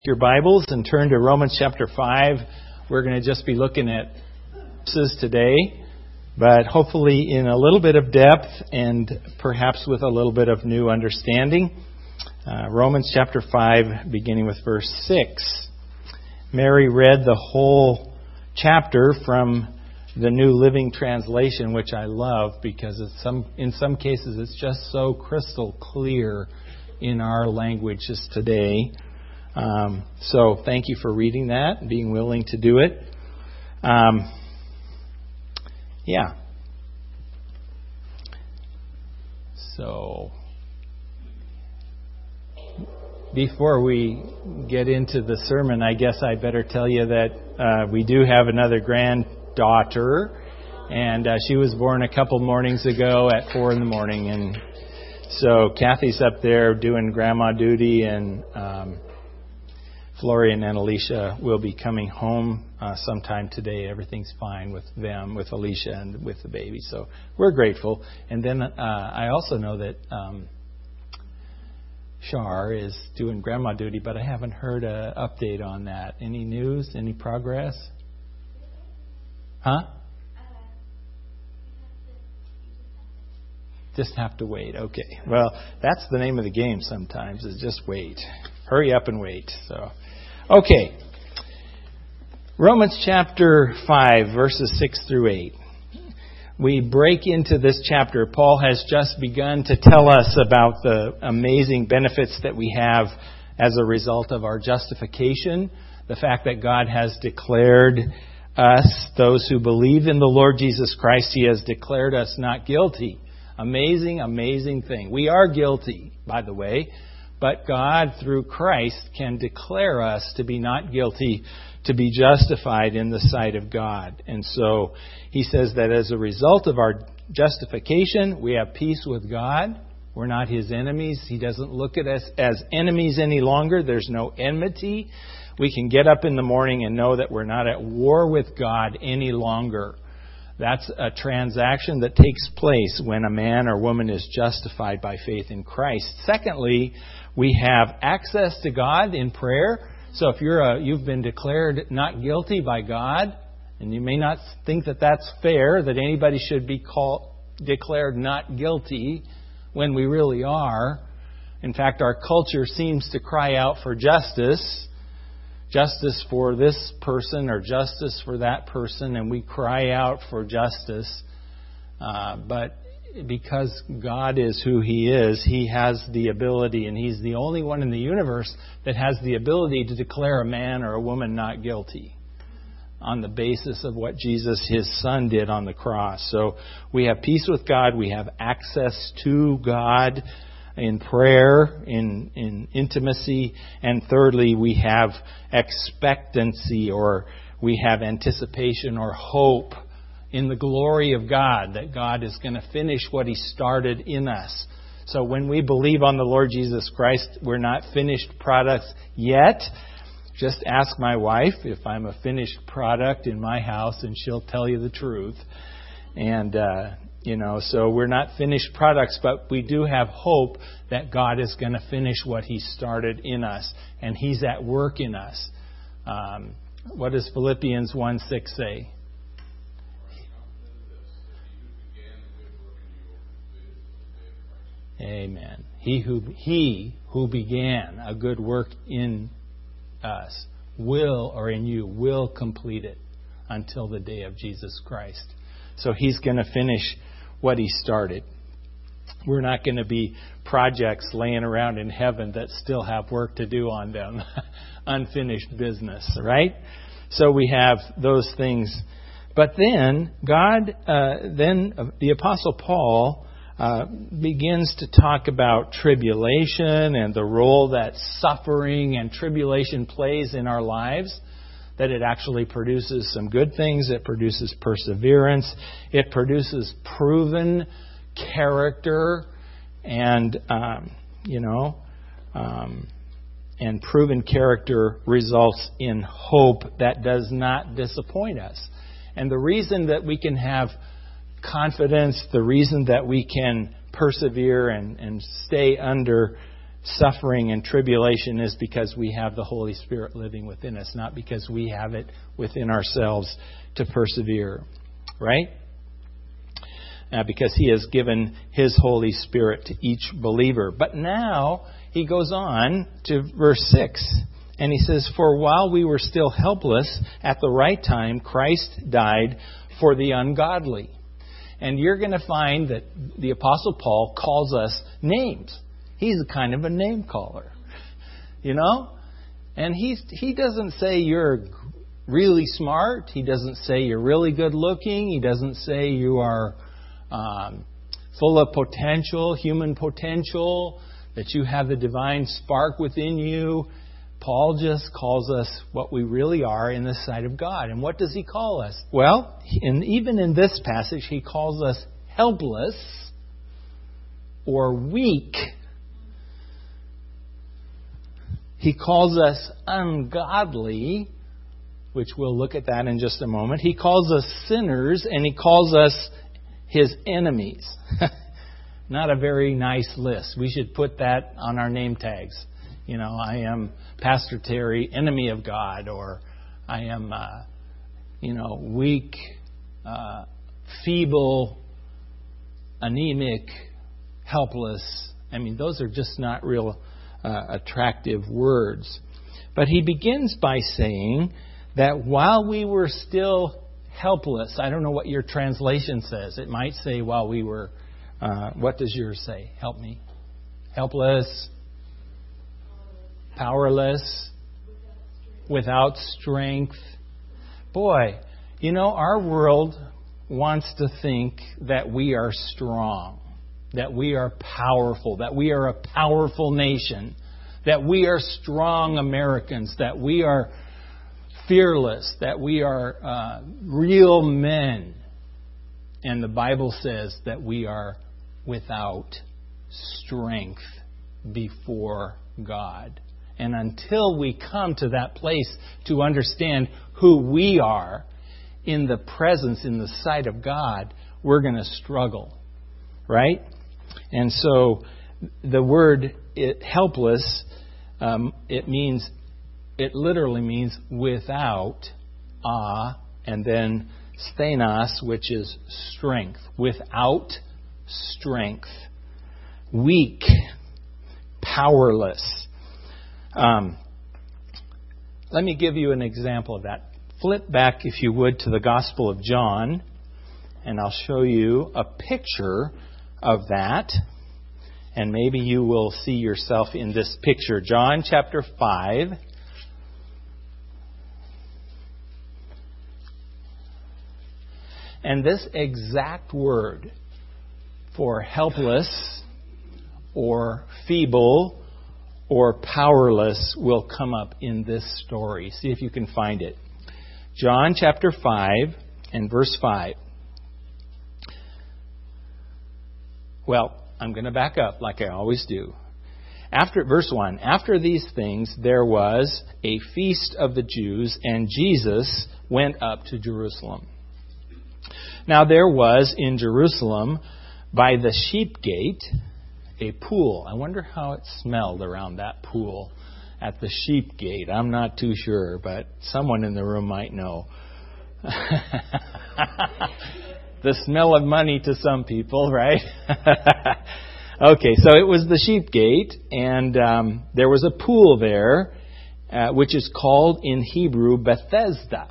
Your Bibles and turn to Romans chapter 5. We're going to just be looking at verses today, but hopefully in a little bit of depth and perhaps with a little bit of new understanding. Romans chapter 5, beginning with verse 6. Mary read the whole chapter from the New Living Translation, which I love because in some cases it's just so crystal clear in our languages today. So thank you for reading that and being willing to do it. So before we get into the sermon, I guess I better tell you that we do have another granddaughter, and she was born a couple mornings ago at 4 a.m. And so Kathy's up there doing grandma duty, and Florian and Alicia will be coming home sometime today. Everything's fine with them, with Alicia and with the baby. So we're grateful. And then I also know that Shar is doing grandma duty, but I haven't heard an update on that. Any news? Any progress? Huh? Just have to wait. Okay. Well, that's the name of the game sometimes, is just wait. Hurry up and wait. So, okay. Romans chapter 5, verses 6 through 8. We break into this chapter. Paul has just begun to tell us about the amazing benefits that we have as a result of our justification. The fact that God has declared us, those who believe in the Lord Jesus Christ, He has declared us not guilty. Amazing, amazing thing. We are guilty, by the way, but God, through Christ, can declare us to be not guilty, to be justified in the sight of God. And so he says that as a result of our justification, we have peace with God. We're not His enemies. He doesn't look at us as enemies any longer. There's no enmity. We can get up in the morning and know that we're not at war with God any longer. That's a transaction that takes place when a man or woman is justified by faith in Christ. Secondly, we have access to God in prayer. So if you've been declared not guilty by God, and you may not think that that's fair, that anybody should be declared not guilty when we really are. In fact, our culture seems to cry out for justice. Justice for this person or justice for that person, and we cry out for justice. But because God is who He is, He has the ability, and He's the only one in the universe that has the ability to declare a man or a woman not guilty on the basis of what Jesus, His Son, did on the cross. So we have peace with God. We have access to God in prayer, in intimacy. And thirdly, we have expectancy, or we have anticipation or hope in the glory of God, that God is going to finish what He started in us. So when we believe on the Lord Jesus Christ, we're not finished products yet. Just ask my wife if I'm a finished product in my house, and she'll tell you the truth. And so we're not finished products, but we do have hope that God is going to finish what He started in us, and He's at work in us. What does Philippians 1:6 say? Amen. He who began a good work in us will complete it until the day of Jesus Christ. So He's going to finish what He started. We're not going to be projects laying around in heaven that still have work to do on them. Unfinished business, right? So we have those things. But then the Apostle Paul begins to talk about tribulation and the role that suffering and tribulation plays in our lives. That it actually produces some good things. It produces perseverance. It produces proven character, and proven character results in hope that does not disappoint us. And the reason that we can have confidence, the reason that we can persevere and stay under suffering and tribulation is because we have the Holy Spirit living within us, not because we have it within ourselves to persevere. Right? Because He has given His Holy Spirit to each believer. But now He goes on to verse 6. And He says, "For while we were still helpless, at the right time, Christ died for the ungodly." And you're going to find that the Apostle Paul calls us names. He's a kind of a name caller, you know? And he doesn't say you're really smart. He doesn't say you're really good looking. He doesn't say you are full of potential, human potential, that you have the divine spark within you. Paul just calls us what we really are in the sight of God. And what does he call us? Well, even in this passage, he calls us helpless or weak. He calls us ungodly, which we'll look at that in just a moment. He calls us sinners, and he calls us His enemies. Not a very nice list. We should put that on our name tags. You know, I am Pastor Terry, enemy of God, or I am, weak, feeble, anemic, helpless. I mean, those are just not real attractive words. But he begins by saying that while we were still helpless, I don't know what your translation says. It might say while we were, what does yours say? Help me. Helpless, powerless, without strength. Boy, you know, our world wants to think that we are strong, that we are powerful, that we are a powerful nation, that we are strong Americans, that we are fearless, that we are real men. And the Bible says that we are without strength before God. And until we come to that place to understand who we are in the presence, in the sight of God, we're going to struggle. Right? And so the word helpless, it literally means without, and then stenos, which is strength. Without strength. Weak. Powerless. Let me give you an example of that. Flip back, if you would, to the Gospel of John, and I'll show you a picture of that. And maybe you will see yourself in this picture. John chapter 5. And this exact word for helpless or feeble or powerless will come up in this story. See if you can find it. John chapter 5 and verse 5. Well, I'm going to back up like I always do. After verse 1, after these things there was a feast of the Jews, and Jesus went up to Jerusalem. Now there was in Jerusalem by the sheep gate a pool. I wonder how it smelled around that pool at the sheep gate. I'm not too sure, but someone in the room might know. The smell of money to some people, right? Okay, so it was the sheep gate, and there was a pool there, which is called in Hebrew Bethesda,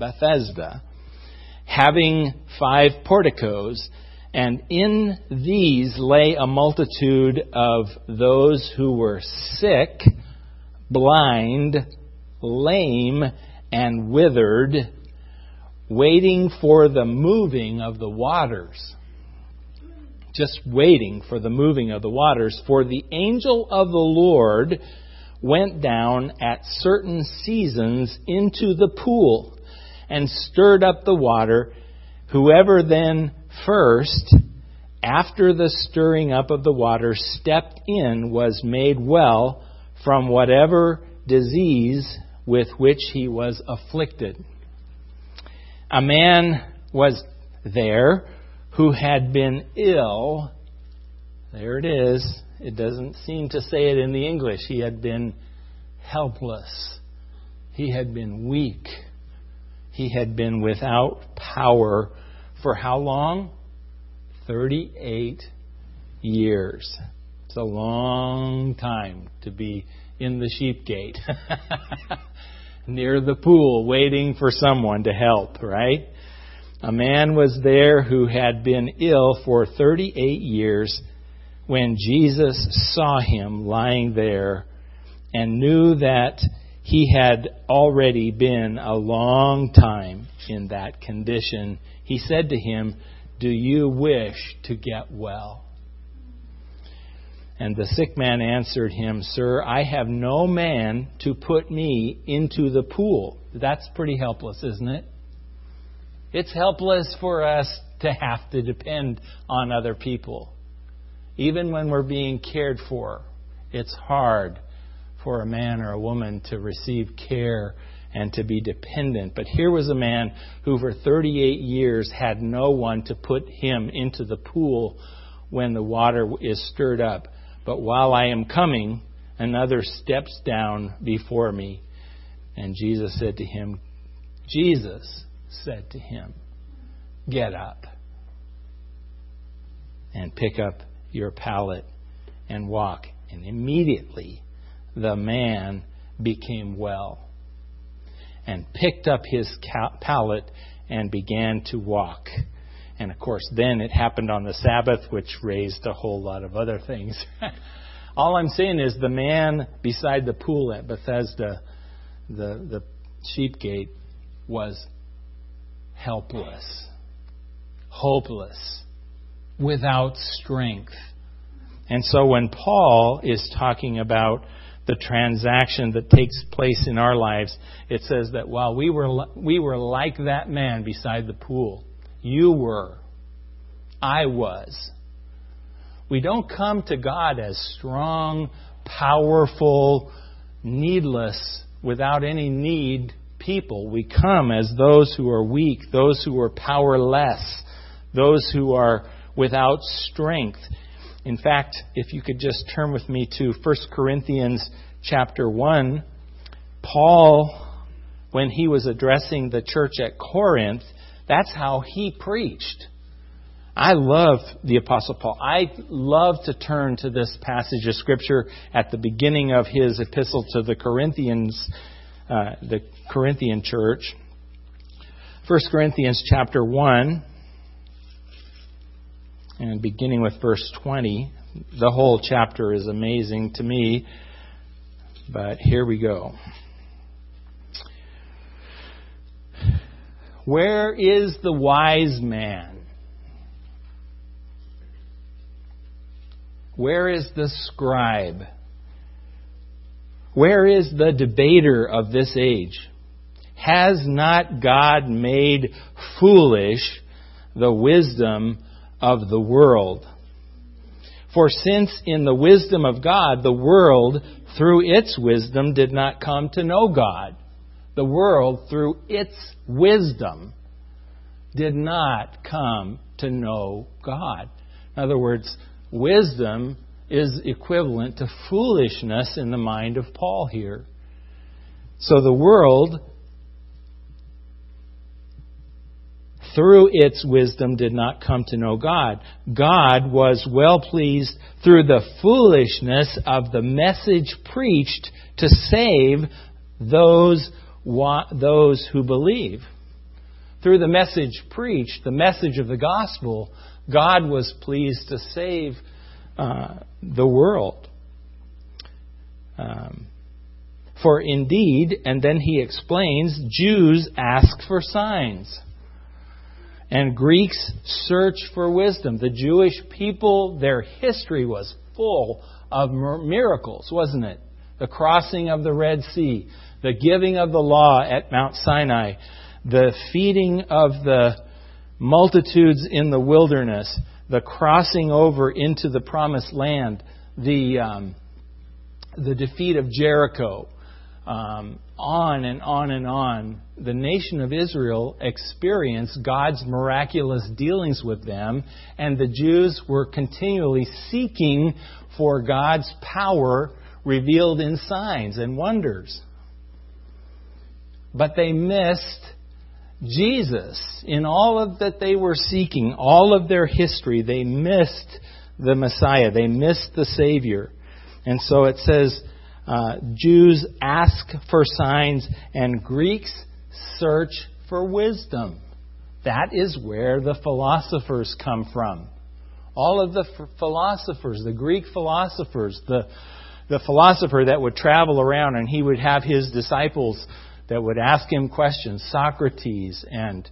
having 5 porticos, and in these lay a multitude of those who were sick, blind, lame, and withered, waiting for the moving of the waters. Just waiting for the moving of the waters. For the angel of the Lord went down at certain seasons into the pool and stirred up the water. Whoever then first, after the stirring up of the water, stepped in was made well from whatever disease with which he was afflicted. A man was there who had been ill, there it is, It doesn't seem to say it in the English. He had been helpless. He had been weak. He had been without power for how long? 38 years. It's a long time to be in the sheep gate, near the pool, waiting for someone to help, right? A man was there who had been ill for 38 years when Jesus saw him lying there and knew that he had already been a long time in that condition. He said to him, "Do you wish to get well?" And the sick man answered him, "Sir, I have no man to put me into the pool." That's pretty helpless, isn't it? It's helpless for us to have to depend on other people. Even when we're being cared for, it's hard for a man or a woman to receive care and to be dependent. But here was a man who for 38 years had no one to put him into the pool when the water is stirred up. But while I am coming, another steps down before me. And Jesus said to him, "Get up and pick up your pallet and walk." And immediately the man became well and picked up his pallet and began to walk. And of course, then it happened on the Sabbath, which raised a whole lot of other things. All I'm saying is the man beside the pool at Bethesda, the sheep gate, was helpless, hopeless, without strength. And so when Paul is talking about the transaction that takes place in our lives, it says that while we were like that man beside the pool, you were, I was. We don't come to God as strong, powerful, needless, without any need people. We come as those who are weak, those who are powerless, those who are without strength. In fact, if you could just turn with me to 1 Corinthians chapter 1, Paul, when he was addressing the church at Corinth, that's how he preached. I love the Apostle Paul. I love to turn to this passage of Scripture at the beginning of his epistle to the Corinthians, the Corinthian church. 1 Corinthians chapter 1, and beginning with verse 20. The whole chapter is amazing to me, but here we go. Where is the wise man? Where is the scribe? Where is the debater of this age? Has not God made foolish the wisdom of the world? For since in the wisdom of God, the world through its wisdom did not come to know God. The world through its wisdom did not come to know God. In other words, wisdom is equivalent to foolishness in the mind of Paul here. So the world, through its wisdom, did not come to know God. God was well pleased through the foolishness of the message preached to save those who believe. Through the message preached, the message of the gospel, God was pleased to save the world. For indeed, and then he explains, Jews ask for signs, and Greeks search for wisdom. The Jewish people, their history was full of miracles, wasn't it? The crossing of the Red Sea, the giving of the law at Mount Sinai, the feeding of the multitudes in the wilderness, the crossing over into the promised land, the defeat of Jericho, on and on and on, the nation of Israel experienced God's miraculous dealings with them, and the Jews were continually seeking for God's power revealed in signs and wonders. But they missed Jesus. In all of that they were seeking, all of their history, they missed the Messiah. They missed the Savior. And so it says, Jews ask for signs and Greeks search for wisdom. That is where the philosophers come from. All of the philosophers, the Greek philosophers, the philosopher that would travel around and he would have his disciples that would ask him questions, Socrates and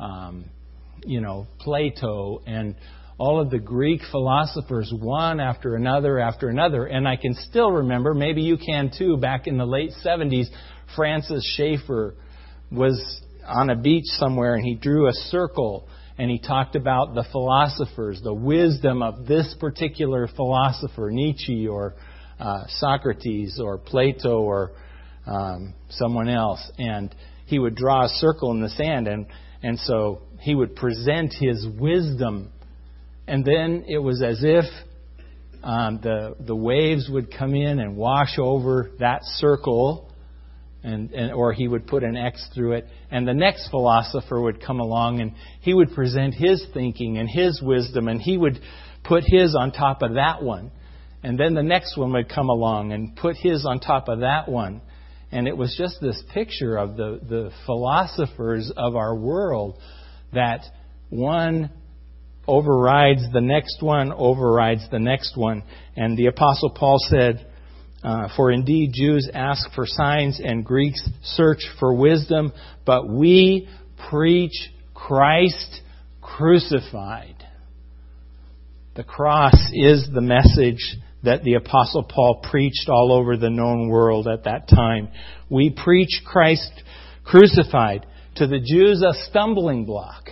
Plato and all of the Greek philosophers, one after another. And I can still remember, maybe you can too, back in the late 70s, Francis Schaeffer was on a beach somewhere and he drew a circle and he talked about the philosophers, the wisdom of this particular philosopher, Nietzsche or Socrates or Plato or someone else. And he would draw a circle in the sand and so he would present his wisdom. And then it was as if the waves would come in and wash over that circle, or he would put an X through it. And the next philosopher would come along and he would present his thinking and his wisdom, and he would put his on top of that one. And then the next one would come along and put his on top of that one. And it was just this picture of the philosophers of our world, that one overrides the next one, overrides the next one. And the Apostle Paul said, for indeed Jews ask for signs and Greeks search for wisdom, but we preach Christ crucified. The cross is the message that the Apostle Paul preached all over the known world at that time. We preach Christ crucified. To the Jews, a stumbling block.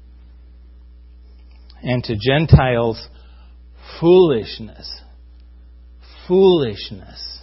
And to Gentiles, foolishness. Foolishness.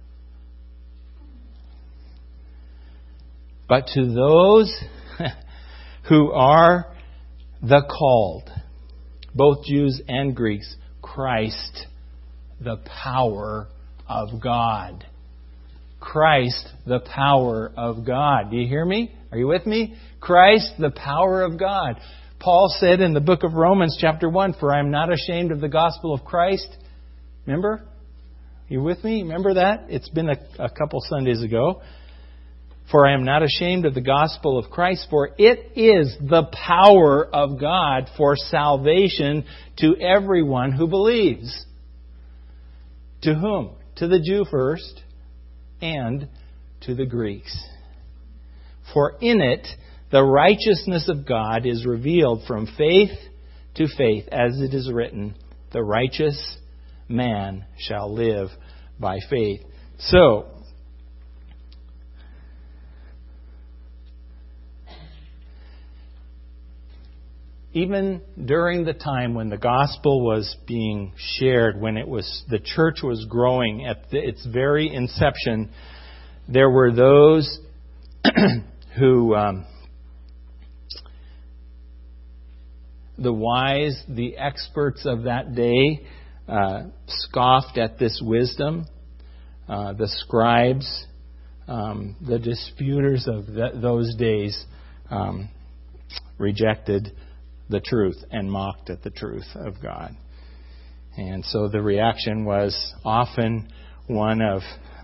But to those who are the called, both Jews and Greeks, Christ, the power of God. Christ, the power of God. Do you hear me? Are you with me? Christ, the power of God. Paul said in the book of Romans chapter 1, for I am not ashamed of the gospel of Christ. Remember? You with me? Remember that? It's been a couple Sundays ago. For I am not ashamed of the gospel of Christ, for it is the power of God for salvation to everyone who believes. To whom? To the Jew first, and to the Greeks. For in it, the righteousness of God is revealed from faith to faith, as it is written, the righteous man shall live by faith. So, even during the time when the gospel was being shared, when the church was growing at its very inception, there were those who, the wise, the experts of that day, scoffed at this wisdom. The scribes, the disputers of those days, rejected the truth and mocked at the truth of God. And so the reaction was often one of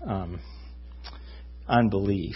unbelief.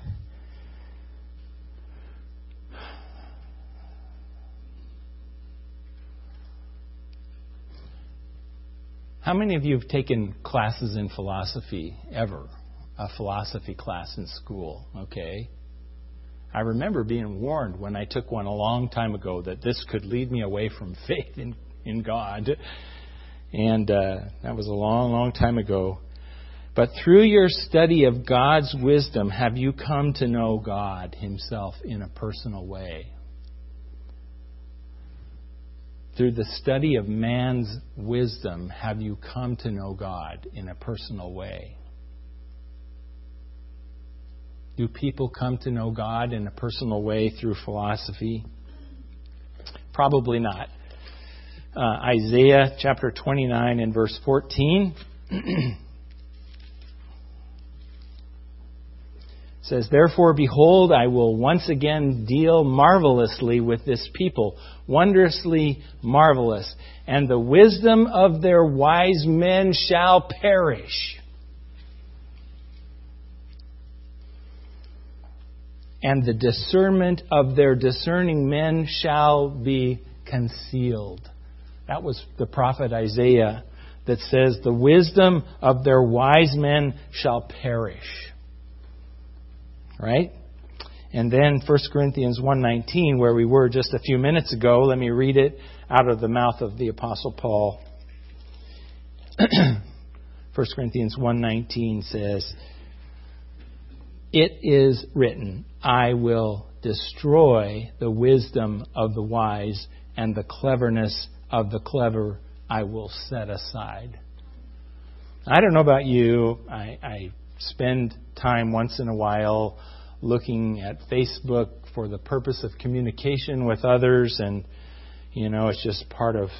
How many of you have taken classes in philosophy ever? A philosophy class in school, okay? I remember being warned when I took one a long time ago that this could lead me away from faith in God. And that was a long, long time ago. But through your study of God's wisdom, have you come to know God Himself in a personal way? Through the study of man's wisdom, have you come to know God in a personal way? Do people come to know God in a personal way through philosophy? Probably not. Isaiah chapter 29 and verse 14 says, "Therefore, behold, I will once again deal marvelously with this people, wondrously marvelous, and the wisdom of their wise men shall perish, and the discernment of their discerning men shall be concealed." That was the prophet Isaiah that says, the wisdom of their wise men shall perish. Right? And then 1 Corinthians 1:19, where we were just a few minutes ago, let me read it out of the mouth of the Apostle Paul. 1 Corinthians 1:19 says, "It is written, I will destroy the wisdom of the wise, and the cleverness of the clever I will set aside." I don't know about you. I spend time once in a while looking at Facebook for the purpose of communication with others, and it's just part of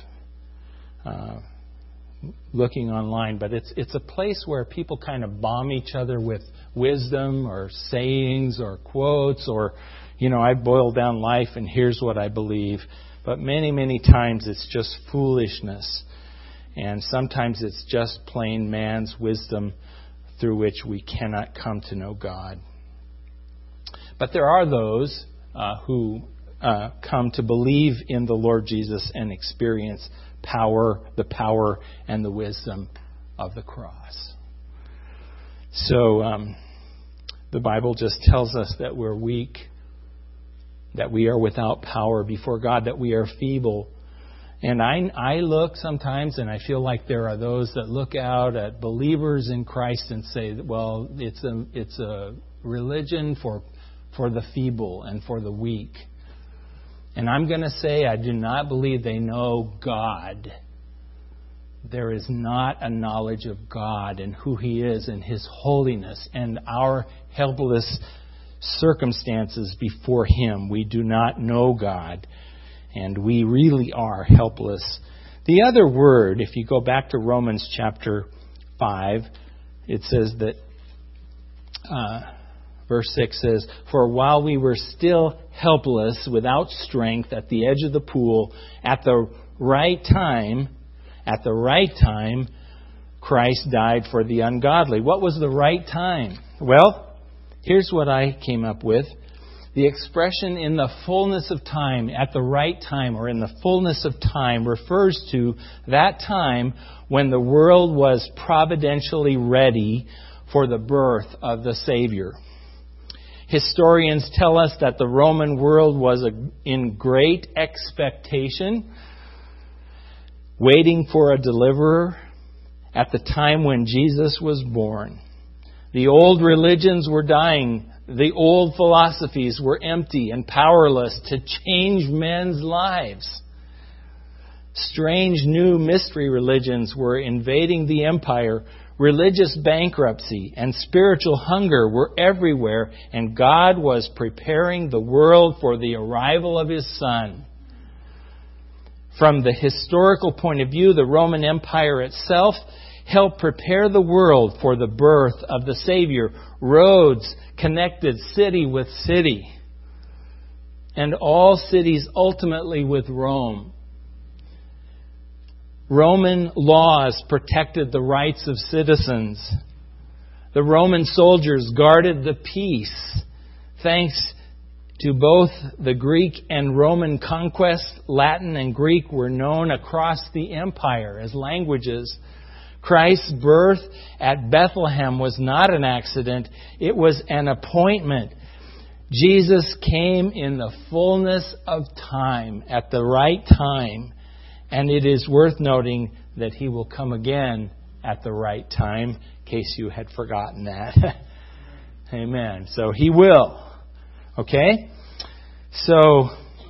looking online. But it's a place where people kind of bomb each other with wisdom or sayings or quotes, or I boil down life and here's what I believe. But many, many times it's just foolishness, and sometimes it's just plain man's wisdom through which we cannot come to know God. But there are those who come to believe in the Lord Jesus and experience the power and the wisdom of the cross. So the Bible just tells us that we're weak, that we are without power before God, that we are feeble. And I look sometimes and I feel like there are those that look out at believers in Christ and say, well, it's a religion for the feeble and for the weak. And I'm going to say I do not believe they know God. There is not a knowledge of God and who He is and His holiness and our helpless circumstances before Him. We do not know God, and we really are helpless. The other word, if you go back to Romans chapter 5, it says that verse 6 says, "For while we were still helpless, without strength, at the edge of the pool, at the right time, Christ died for the ungodly." What was the right time? Well, here's what I came up with. The expression "in the fullness of time," at the right time, or in the fullness of time, refers to that time when the world was providentially ready for the birth of the Savior. Historians tell us that the Roman world was in great expectation, waiting for a deliverer at the time when Jesus was born. The old religions were dying. The old philosophies were empty and powerless to change men's lives. Strange new mystery religions were invading the empire. Religious bankruptcy and spiritual hunger were everywhere, and God was preparing the world for the arrival of His Son. From the historical point of view, the Roman Empire itself helped prepare the world for the birth of the Savior. Roads connected city with city, and all cities ultimately with Rome. Roman laws protected the rights of citizens. The Roman soldiers guarded the peace. Thanks to both the Greek and Roman conquest, Latin and Greek were known across the empire as languages. Christ's birth at Bethlehem was not an accident. It was an appointment. Jesus came in the fullness of time, at the right time. And it is worth noting that He will come again at the right time, in case you had forgotten that. Amen. So He will. Okay? So,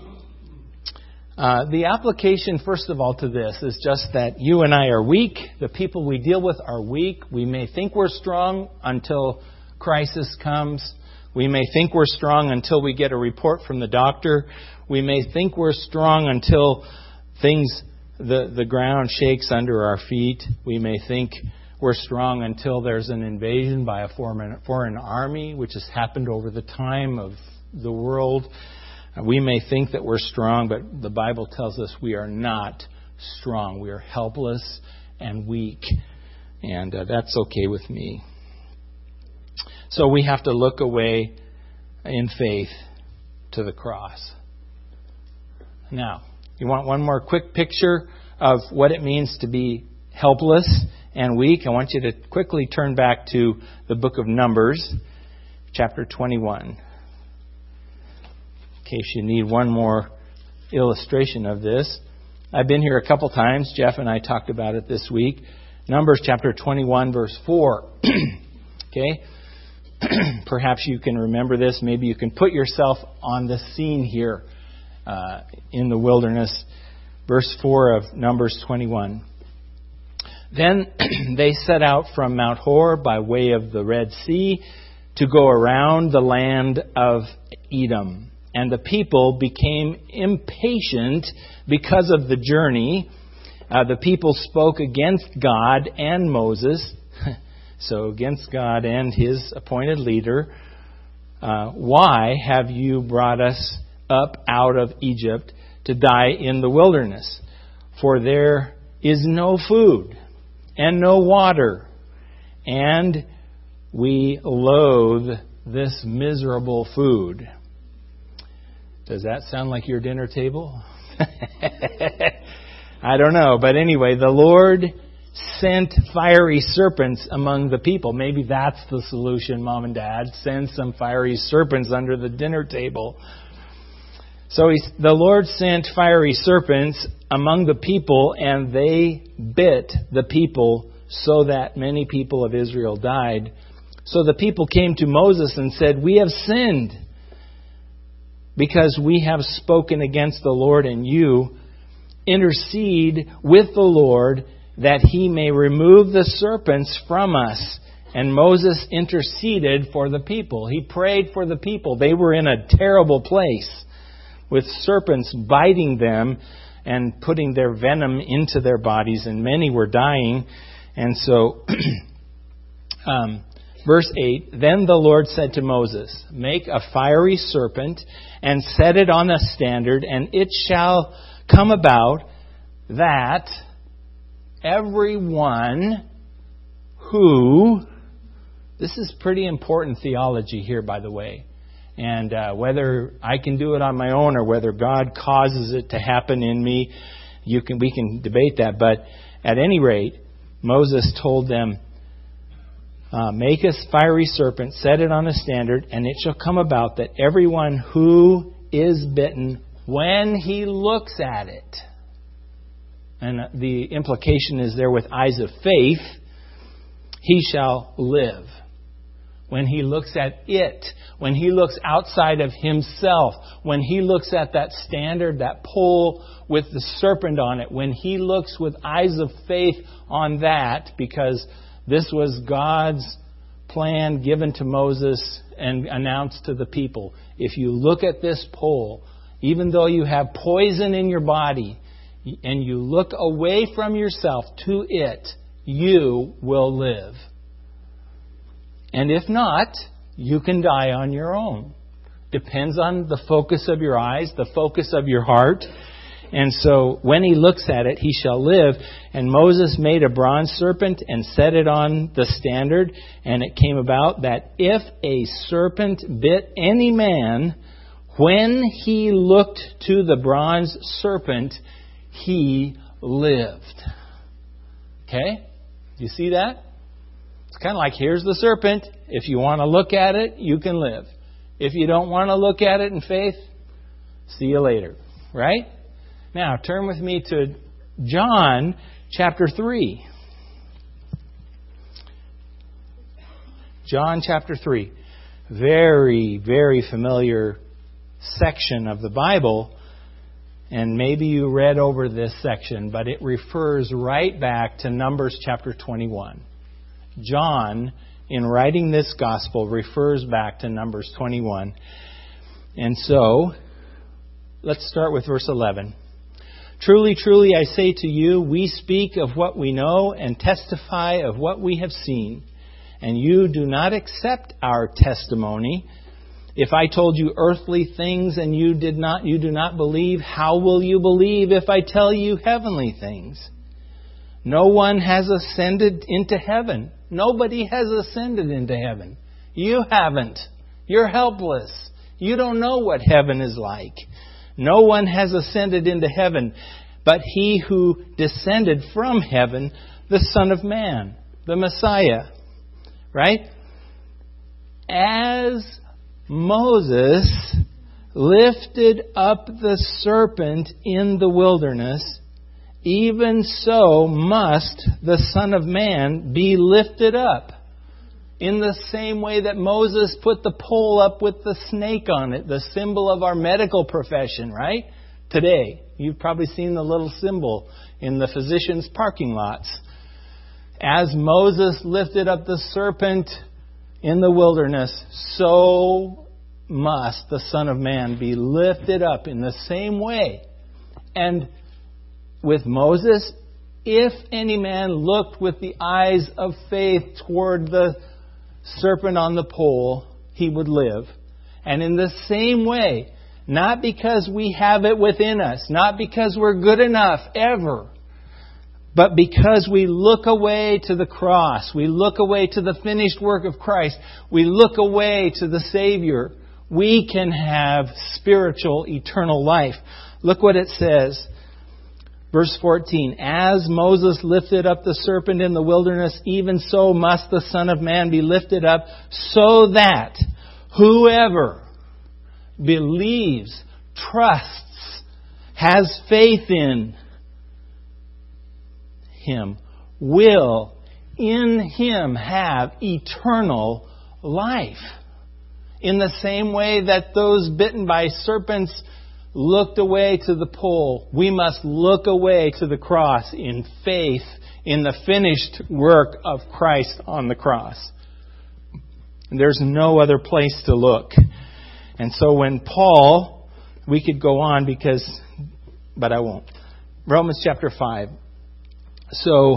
the application, first of all, to this is just that you and I are weak. The people we deal with are weak. We may think we're strong until crisis comes. We may think we're strong until we get a report from the doctor. We may think we're strong until the ground shakes under our feet. We may think we're strong until there's an invasion by a foreign army, which has happened over the time of the world. We may think that we're strong, but the Bible tells us we are not strong. We are helpless and weak, and that's okay with me. So we have to look away in faith to the cross. Now, you want one more quick picture of what it means to be helpless and weak? I want you to quickly turn back to the book of Numbers, chapter 21. In case you need one more illustration of this. I've been here a couple times. Jeff and I talked about it this week. Numbers chapter 21, verse 4. Okay? Perhaps you can remember this. Maybe you can put yourself on the scene here in the wilderness. Verse 4 of Numbers 21. Then they set out from Mount Hor by way of the Red Sea to go around the land of Edom. And the people became impatient because of the journey. The people spoke against God and Moses. So against God and His appointed leader. Why have you brought us up out of Egypt to die in the wilderness? For there is no food and no water, and we loathe this miserable food. Does that sound like your dinner table? I don't know. But anyway, the Lord sent fiery serpents among the people. Maybe that's the solution, Mom and Dad. Send some fiery serpents under the dinner table. So the Lord sent fiery serpents among the people, and they bit the people so that many people of Israel died. So the people came to Moses and said, "We have sinned because we have spoken against the Lord, and you intercede with the Lord that He may remove the serpents from us." And Moses interceded for the people. He prayed for the people. They were in a terrible place with serpents biting them and putting their venom into their bodies, and many were dying. And so, verse 8, Then the Lord said to Moses, "Make a fiery serpent and set it on a standard, and it shall come about that everyone who..." This is pretty important theology here, by the way. And whether I can do it on my own or whether God causes it to happen in me, we can debate that. But at any rate, Moses told them, "Make a fiery serpent, set it on a standard, and it shall come about that everyone who is bitten, when he looks at it," and the implication is there with eyes of faith, "he shall live." When he looks at it, when he looks outside of himself, when he looks at that standard, that pole with the serpent on it, when he looks with eyes of faith on that, because this was God's plan given to Moses and announced to the people. If you look at this pole, even though you have poison in your body, and you look away from yourself to it, you will live. And if not, you can die on your own. Depends on the focus of your eyes, the focus of your heart. And so when he looks at it, he shall live. And Moses made a bronze serpent and set it on the standard. And it came about that if a serpent bit any man, when he looked to the bronze serpent, he lived. Okay? Do you see that? It's kind of like, here's the serpent. If you want to look at it, you can live. If you don't want to look at it in faith, see you later. Right? Now, turn with me to John chapter 3. John chapter 3. Very, very familiar section of the Bible. And maybe you read over this section, but it refers right back to Numbers chapter 21. John in writing this gospel refers back to Numbers 21. And so, let's start with verse 11. Truly, truly, I say to you, we speak of what we know and testify of what we have seen, and you do not accept our testimony. If I told you earthly things and you do not believe, how will you believe if I tell you heavenly things? No one has ascended into heaven. Nobody has ascended into heaven. You haven't. You're helpless. You don't know what heaven is like. No one has ascended into heaven, but He who descended from heaven, the Son of Man, the Messiah. Right? As Moses lifted up the serpent in the wilderness, even so must the Son of Man be lifted up. In the same way that Moses put the pole up with the snake on it, the symbol of our medical profession, right? Today, you've probably seen the little symbol in the physicians' parking lots. As Moses lifted up the serpent in the wilderness, so must the Son of Man be lifted up in the same way. And with Moses, if any man looked with the eyes of faith toward the serpent on the pole, he would live. And in the same way, not because we have it within us, not because we're good enough ever, but because we look away to the cross, we look away to the finished work of Christ, we look away to the Savior, we can have spiritual, eternal life. Look what it says. Verse 14, as Moses lifted up the serpent in the wilderness, even so must the Son of Man be lifted up, so that whoever believes, trusts, has faith in Him, will in Him have eternal life. In the same way that those bitten by serpents looked away to the pole, we must look away to the cross in faith in the finished work of Christ on the cross. There's no other place to look. And so when Paul, we could go on but I won't. Romans chapter 5. So,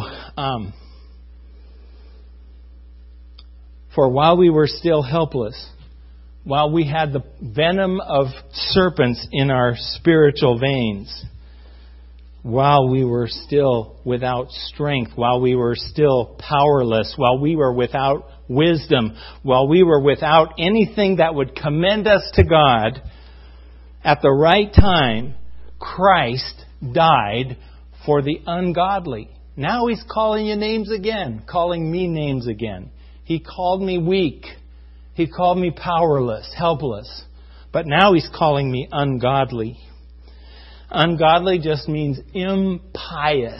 for while we were still helpless, while we had the venom of serpents in our spiritual veins, while we were still without strength, while we were still powerless, while we were without wisdom, while we were without anything that would commend us to God, at the right time, Christ died for the ungodly. Now He's calling you names again, calling me names again. He called me weak. He called me powerless, helpless. But now He's calling me ungodly. Ungodly just means impious,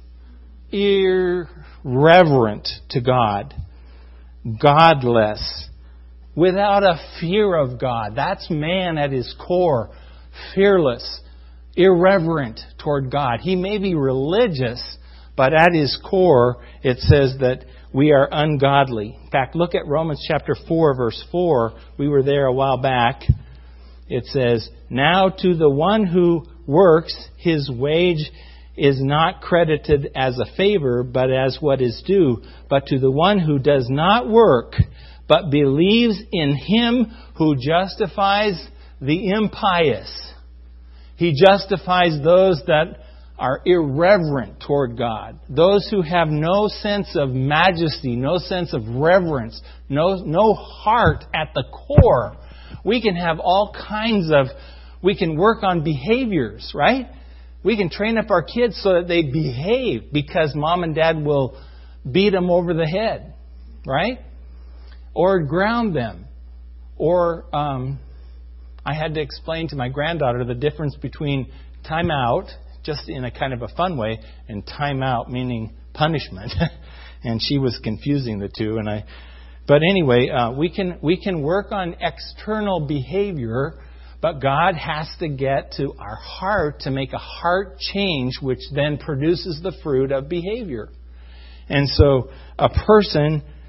irreverent to God, godless, without a fear of God. That's man at his core, fearless, irreverent toward God. He may be religious, but at his core it says that we are ungodly. In fact, look at Romans chapter 4, verse 4. We were there a while back. It says, now to the one who works, his wage is not credited as a favor, but as what is due. But to the one who does not work, but believes in Him who justifies the impious. He justifies those that are irreverent toward God. Those who have no sense of majesty, no sense of reverence, no heart at the core. We can have all kinds of, we can work on behaviors, right? We can train up our kids so that they behave because mom and dad will beat them over the head, right? Or ground them. Or I had to explain to my granddaughter the difference between time out, just in a kind of a fun way, and time out meaning punishment. And she was confusing the two. But anyway, we can work on external behavior, but God has to get to our heart to make a heart change, which then produces the fruit of behavior. And so a person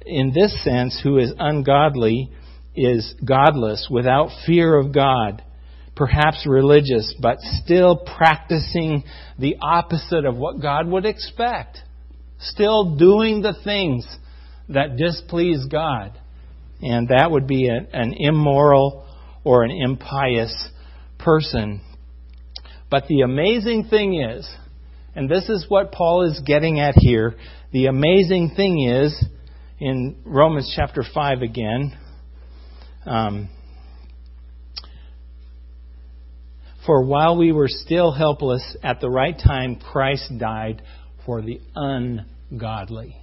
in this sense, who is ungodly is godless, without fear of God, perhaps religious, but still practicing the opposite of what God would expect. Still doing the things that displease God. And that would be an immoral or an impious person. But the amazing thing is, and this is what Paul is getting at here, the amazing thing is, in Romans chapter 5 again, for while we were still helpless, at the right time Christ died for the ungodly.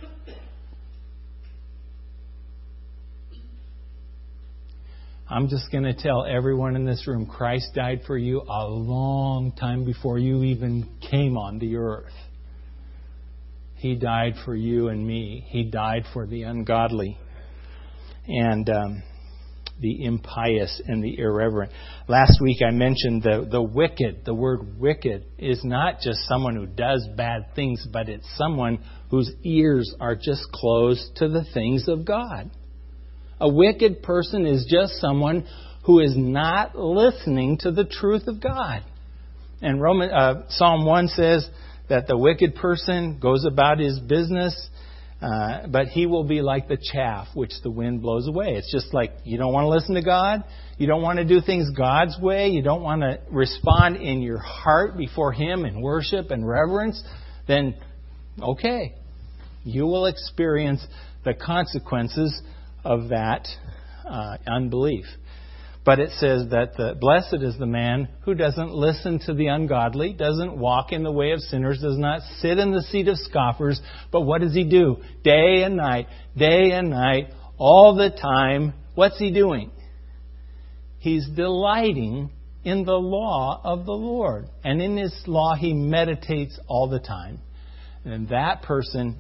I'm just going to tell everyone in this room, Christ died for you a long time before you even came on the earth. He died for you and me. He died for the ungodly and the impious and the irreverent. Last week I mentioned the wicked. The word wicked is not just someone who does bad things, but it's someone whose ears are just closed to the things of God. A wicked person is just someone who is not listening to the truth of God. And Psalm 1 says that the wicked person goes about his business, but he will be like the chaff which the wind blows away. It's just like you don't want to listen to God. You don't want to do things God's way. You don't want to respond in your heart before Him in worship and reverence. Then, okay, you will experience the consequences of that unbelief. But it says that blessed is the man who doesn't listen to the ungodly, doesn't walk in the way of sinners, does not sit in the seat of scoffers. But what does he do? Day and night, all the time. What's he doing? He's delighting in the law of the Lord. And in His law he meditates all the time. And that person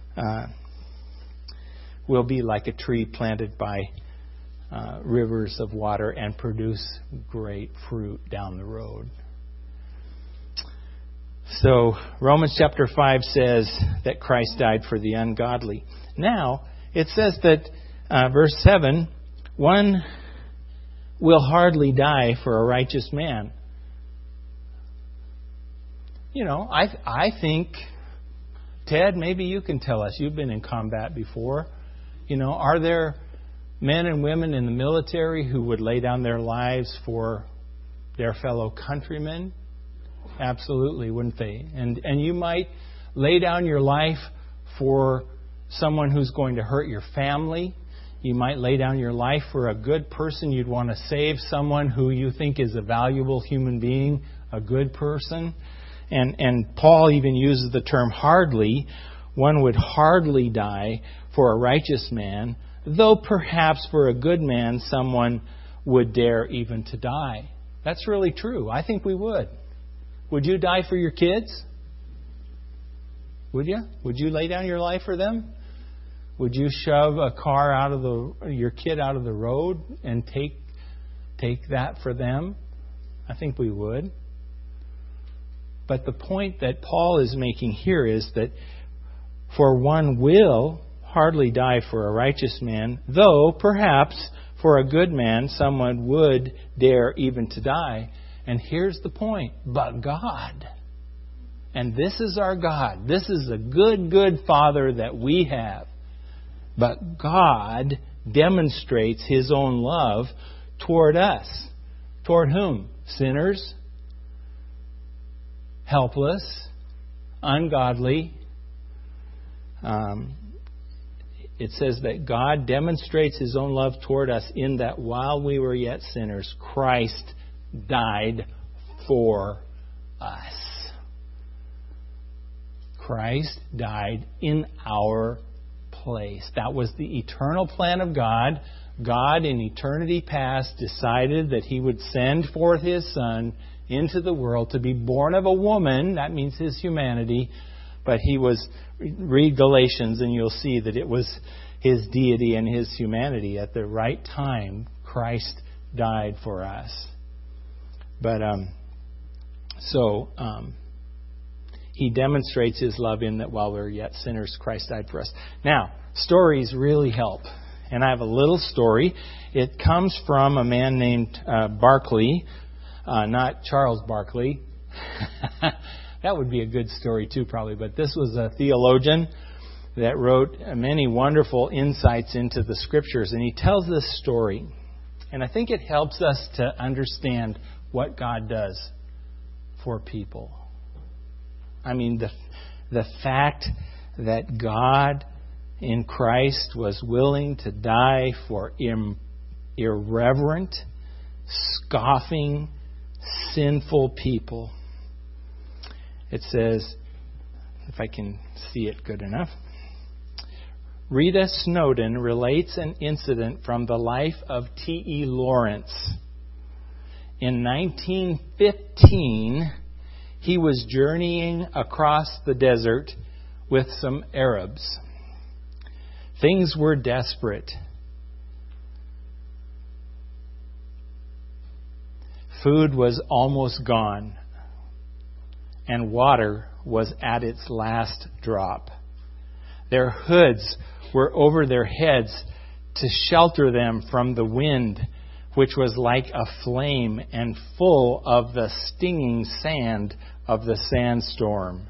will be like a tree planted by rivers of water and produce great fruit down the road. So Romans chapter 5 says that Christ died for the ungodly. Now, it says that, verse 7, one will hardly die for a righteous man. You know, I think, Ted, maybe you can tell us. You've been in combat before. You know, are there men and women in the military who would lay down their lives for their fellow countrymen? Absolutely, wouldn't they? And you might lay down your life for someone who's going to hurt your family. You might lay down your life for a good person. You'd want to save someone who you think is a valuable human being, a good person. And Paul even uses the term hardly. One would hardly die for a righteous man, though perhaps for a good man someone would dare even to die. That's really true. I think we would. Would you die for your kids? Would you? Would you lay down your life for them? Would you shove a car your kid out of the road and take that for them? I think we would. But the point that Paul is making here is that for one will hardly die for a righteous man, though perhaps for a good man someone would dare even to die. And here's the point. But God. And this is our God. This is a good Father that we have. But God demonstrates His own love toward us. Toward whom? Sinners, helpless, ungodly. It says that God demonstrates His own love toward us in that while we were yet sinners, Christ died for us. Christ died in our place. That was the eternal plan of God. God in eternity past decided that He would send forth His Son into the world to be born of a woman. That means His humanity. But read Galatians and you'll see that it was His deity and His humanity. At the right time, Christ died for us. But, He demonstrates His love in that while we were yet sinners, Christ died for us. Now, stories really help. And I have a little story. It comes from a man named Barclay, not Charles Barkley. That would be a good story too, probably. But this was a theologian that wrote many wonderful insights into the Scriptures. And he tells this story. And I think it helps us to understand what God does for people. I mean, the fact that God in Christ was willing to die for irreverent, scoffing, sinful people. It says, if I can see it good enough, Rita Snowden relates an incident from the life of T.E. Lawrence. In 1915, he was journeying across the desert with some Arabs. Things were desperate. Food was almost gone, and water was at its last drop. Their hoods were over their heads to shelter them from the wind, which was like a flame and full of the stinging sand of the sandstorm.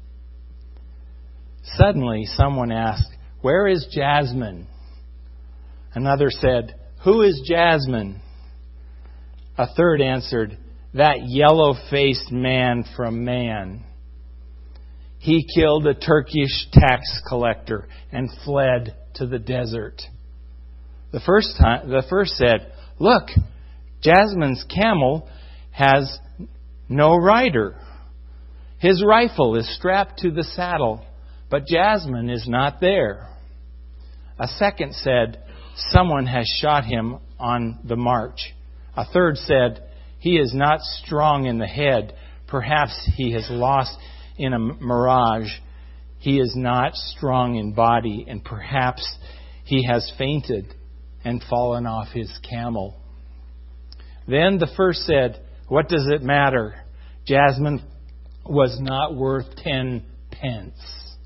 Suddenly, someone asked, "Where is Jasmine?" Another said, "Who is Jasmine?" A third answered, "That yellow-faced man from Man. He killed a Turkish tax collector and fled to the desert." The first said, "Look, Jasmine's camel has no rider. His rifle is strapped to the saddle, but Jasmine is not there." A second said, "Someone has shot him on the march." A third said, "He is not strong in the head. Perhaps he has lost in a mirage. He is not strong in body, and perhaps he has fainted and fallen off his camel." Then the first said, "What does it matter? Jasmine was not worth 10 pence.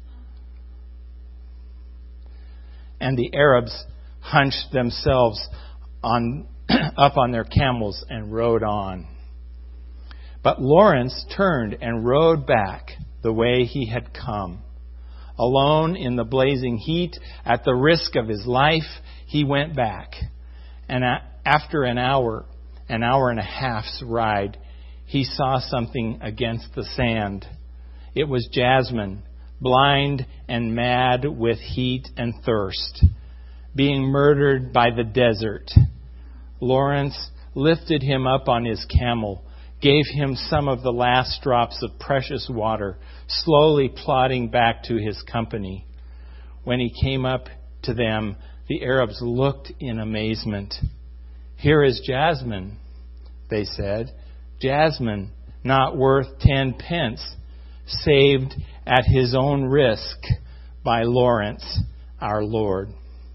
And the Arabs hunched themselves up on their camels and rode on. But Lawrence turned and rode back the way he had come. Alone in the blazing heat, at the risk of his life, he went back. And after an hour and a half's ride, he saw something against the sand. It was Jasmine, blind and mad with heat and thirst, being murdered by the desert. Lawrence lifted him up on his camel, gave him some of the last drops of precious water, slowly plodding back to his company. When he came up to them, the Arabs looked in amazement. "Here is Jasmine," they said. "Jasmine, not worth 10 pence, saved at his own risk by Lawrence, our Lord."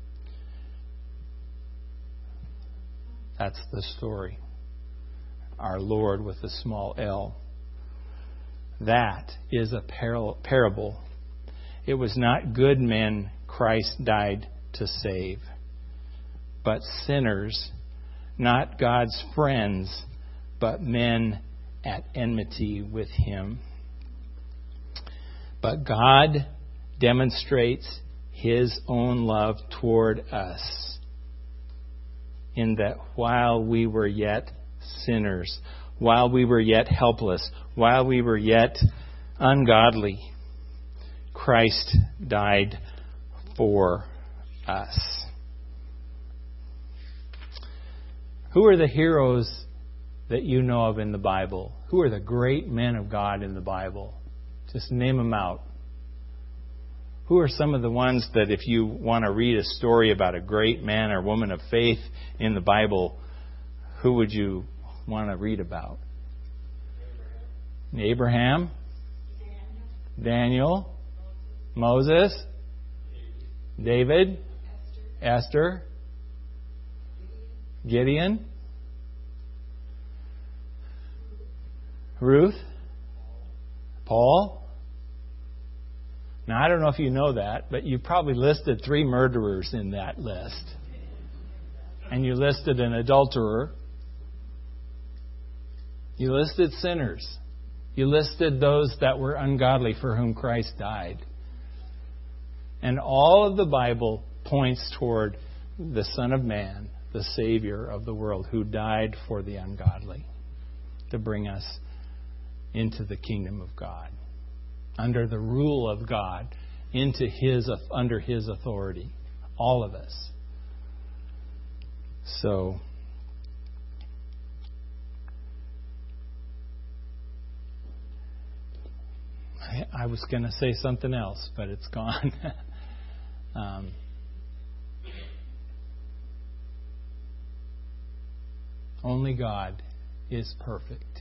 That's the story. Our Lord with a small L. That is a parable. It was not good men Christ died to save, but sinners, not God's friends, but men at enmity with Him. But God demonstrates His own love toward us in that while we were yet sinners, while we were yet helpless, while we were yet ungodly, Christ died for us. Who are the heroes that you know of in the Bible? Who are the great men of God in the Bible? Just name them out. Who are some of the ones that if you want to read a story about a great man or woman of faith in the Bible, who would you want to read about? Abraham. Daniel. Moses. David. Esther. Gideon. Ruth. Paul. Now, I don't know if you know that, but you probably listed 3 murderers in that list. And you listed an adulterer. You listed sinners. You listed those that were ungodly for whom Christ died. And all of the Bible points toward the Son of Man, the Savior of the world, who died for the ungodly to bring us into the kingdom of God, under the rule of God, under His authority. All of us. So, I was going to say something else, but it's gone. Only God is perfect.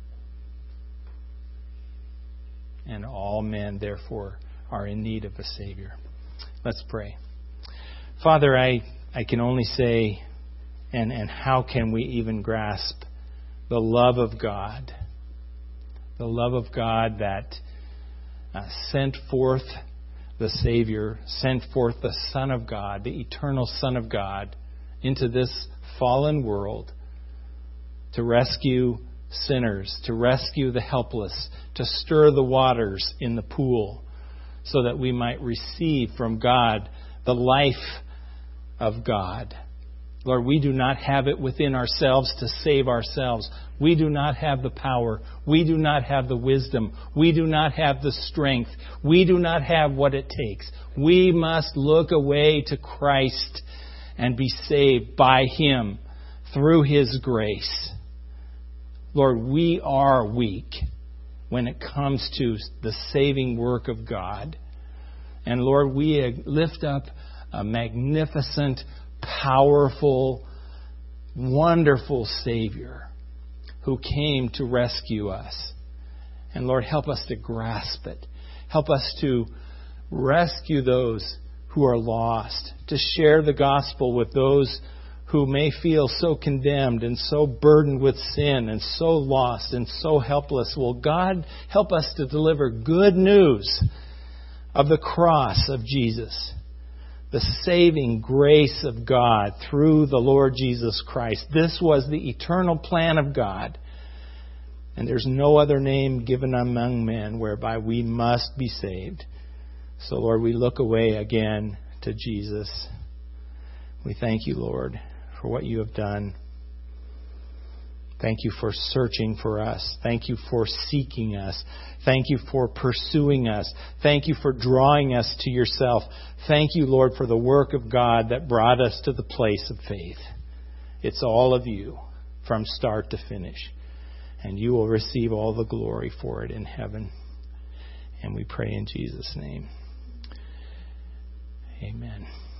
And all men, therefore, are in need of a Savior. Let's pray. Father, I can only say, and how can we even grasp the love of God? The love of God that sent forth the Savior, sent forth the Son of God, the eternal Son of God, into this fallen world to rescue sinners, to rescue the helpless, to stir the waters in the pool so that we might receive from God the life of God. Lord, we do not have it within ourselves to save ourselves. We do not have the power. We do not have the wisdom. We do not have the strength. We do not have what it takes. We must look away to Christ and be saved by Him through His grace. Lord, we are weak when it comes to the saving work of God. And Lord, we lift up a magnificent, powerful, wonderful Savior who came to rescue us. And Lord, help us to grasp it. Help us to rescue those who are lost, to share the gospel with those who may feel so condemned and so burdened with sin and so lost and so helpless. Will God help us to deliver good news of the cross of Jesus, the saving grace of God through the Lord Jesus Christ. This was the eternal plan of God. And there's no other name given among men whereby we must be saved. So, Lord, we look away again to Jesus. We thank you, Lord, for what you have done. Thank you for searching for us. Thank you for seeking us. Thank you for pursuing us. Thank you for drawing us to yourself. Thank you, Lord, for the work of God that brought us to the place of faith. It's all of you from start to finish. And you will receive all the glory for it in heaven. And we pray in Jesus' name. Amen.